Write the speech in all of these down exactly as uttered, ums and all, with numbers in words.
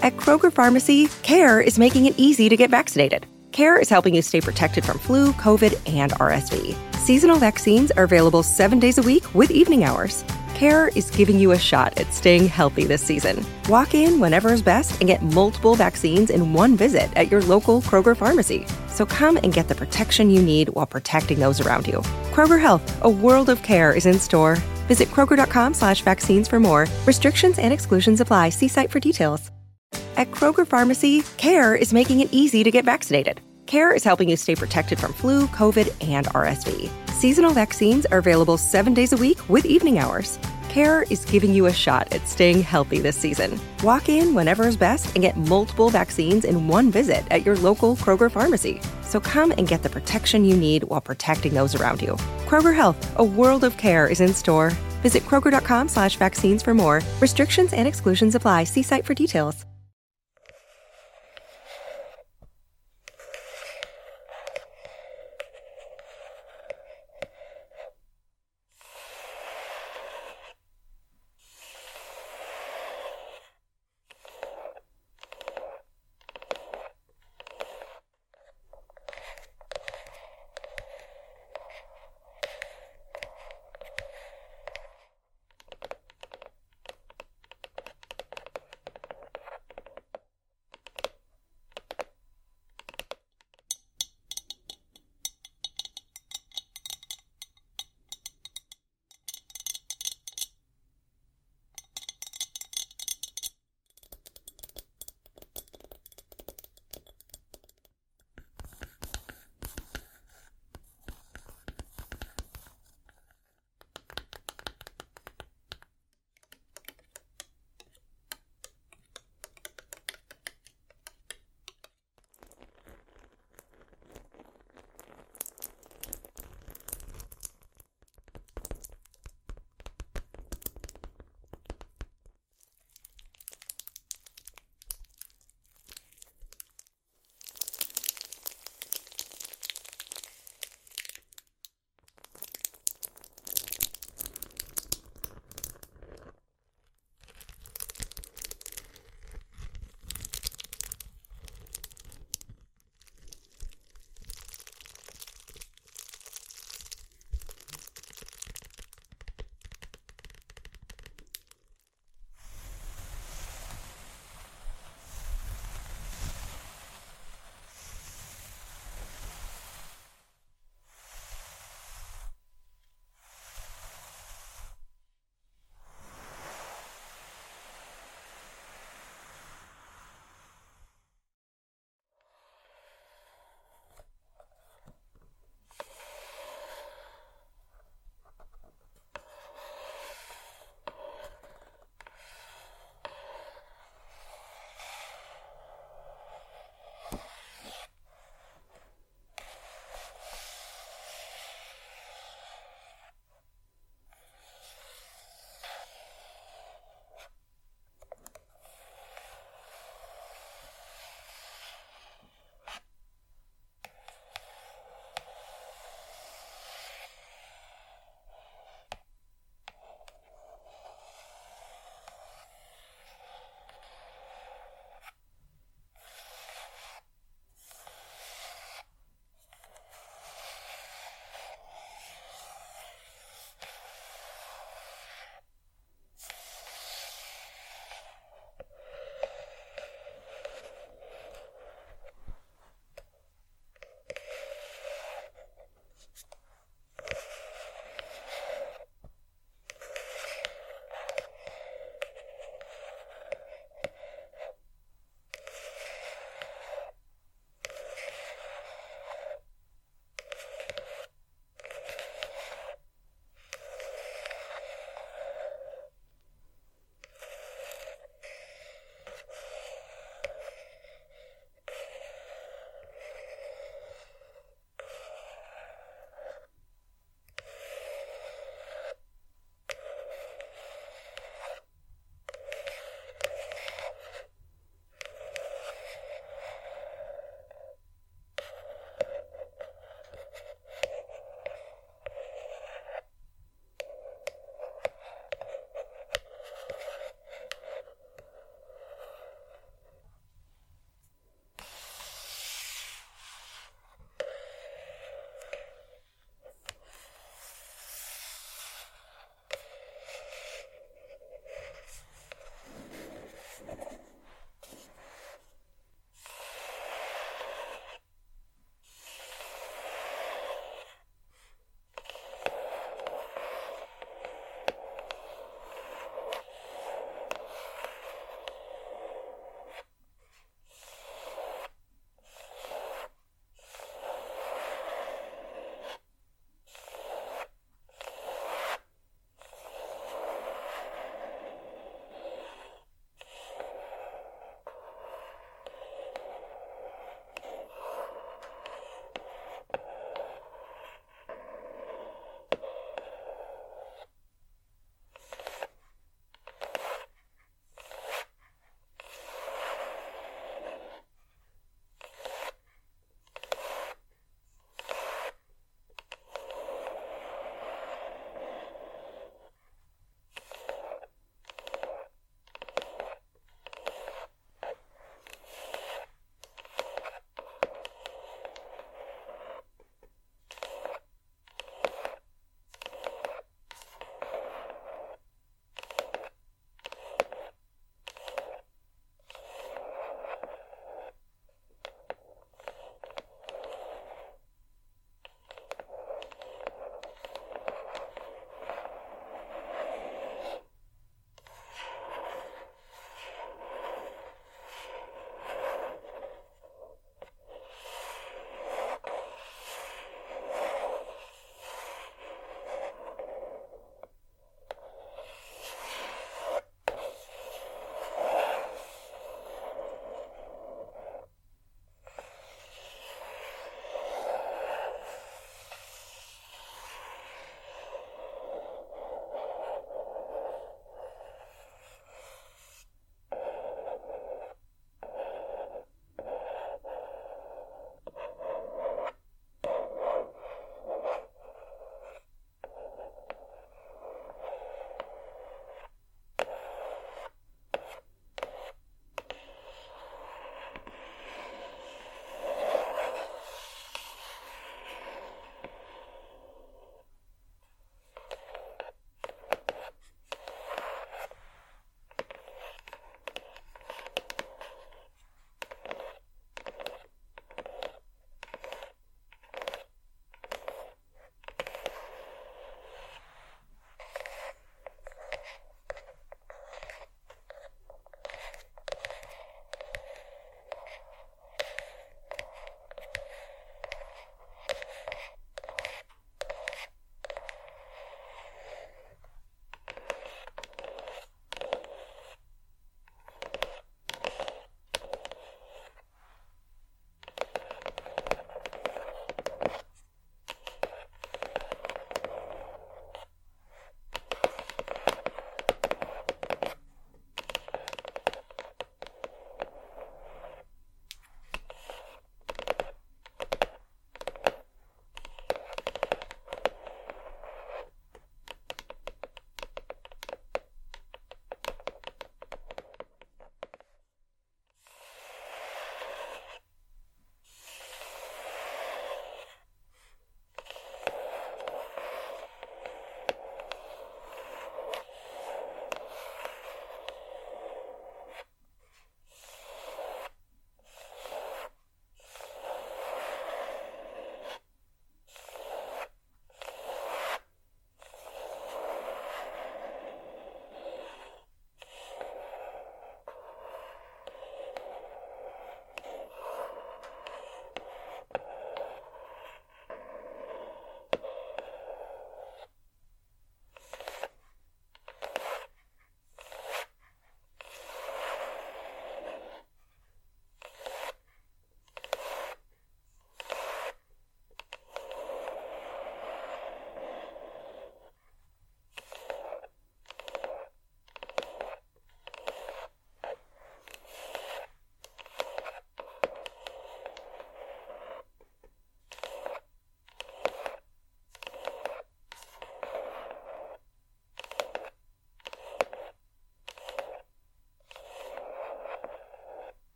At Kroger Pharmacy, CARE is making it easy to get vaccinated. CARE is helping you stay protected from flu, COVID, and R S V. Seasonal vaccines are available seven days a week with evening hours. CARE is giving you a shot at staying healthy this season. Walk in whenever is best and get multiple vaccines in one visit at your local Kroger Pharmacy. So come and get the protection you need while protecting those around you. Kroger Health, a world of care is in store. Visit Kroger.com slash vaccines for more. Restrictions and exclusions apply. See site for details. At Kroger Pharmacy, CARE is making it easy to get vaccinated. CARE is helping you stay protected from flu, COVID, and R S V. Seasonal vaccines are available seven days a week with evening hours. CARE is giving you a shot at staying healthy this season. Walk in whenever is best and get multiple vaccines in one visit at your local Kroger Pharmacy. So come and get the protection you need while protecting those around you. Kroger Health, a world of care is in store. Visit Kroger.com slash vaccines for more. Restrictions and exclusions apply. See site for details.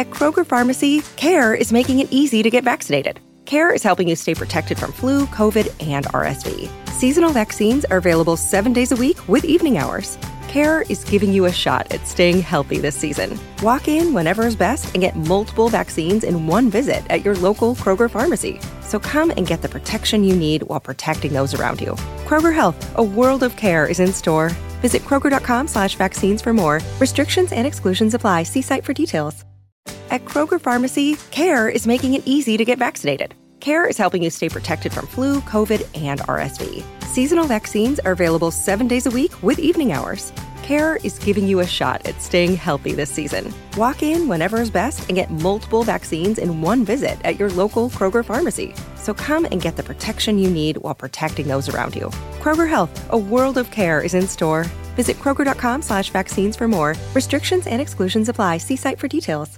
At Kroger Pharmacy, CARE is making it easy to get vaccinated. CARE is helping you stay protected from flu, COVID, and R S V. Seasonal vaccines are available seven days a week with evening hours. CARE is giving you a shot at staying healthy this season. Walk in whenever is best and get multiple vaccines in one visit at your local Kroger pharmacy. So come and get the protection you need while protecting those around you. Kroger Health, a world of care is in store. Visit kroger.com slash vaccines for more. Restrictions and exclusions apply. See site for details. At Kroger Pharmacy, CARE is making it easy to get vaccinated. CARE is helping you stay protected from flu, COVID, and R S V. Seasonal vaccines are available seven days a week with evening hours. CARE is giving you a shot at staying healthy this season. Walk in whenever is best and get multiple vaccines in one visit at your local Kroger pharmacy. So come and get the protection you need while protecting those around you. Kroger Health, a world of care is in store. Visit kroger.com slash vaccines for more. Restrictions and exclusions apply. See site for details.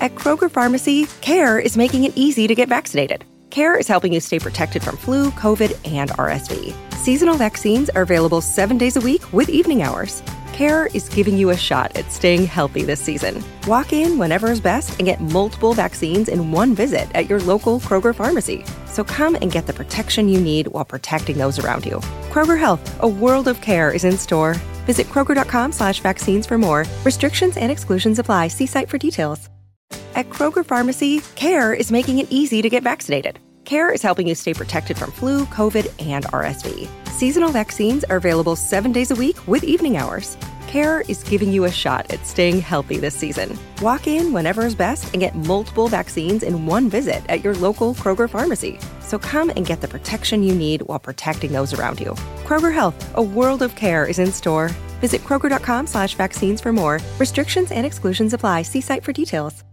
At Kroger Pharmacy, CARE is making it easy to get vaccinated. CARE is helping you stay protected from flu, COVID, and R S V. Seasonal vaccines are available seven days a week with evening hours. CARE is giving you a shot at staying healthy this season. Walk in whenever is best and get multiple vaccines in one visit at your local Kroger Pharmacy. So come and get the protection you need while protecting those around you. Kroger Health, a world of care is in store. Visit Kroger.com slash vaccines for more. Restrictions and exclusions apply. See site for details. At Kroger Pharmacy, CARE is making it easy to get vaccinated. CARE is helping you stay protected from flu, COVID, and R S V. Seasonal vaccines are available seven days a week with evening hours. CARE is giving you a shot at staying healthy this season. Walk in whenever is best and get multiple vaccines in one visit at your local Kroger Pharmacy. So come and get the protection you need while protecting those around you. Kroger Health, a world of care is in store. Visit Kroger.com slash vaccines for more. Restrictions and exclusions apply. See site for details.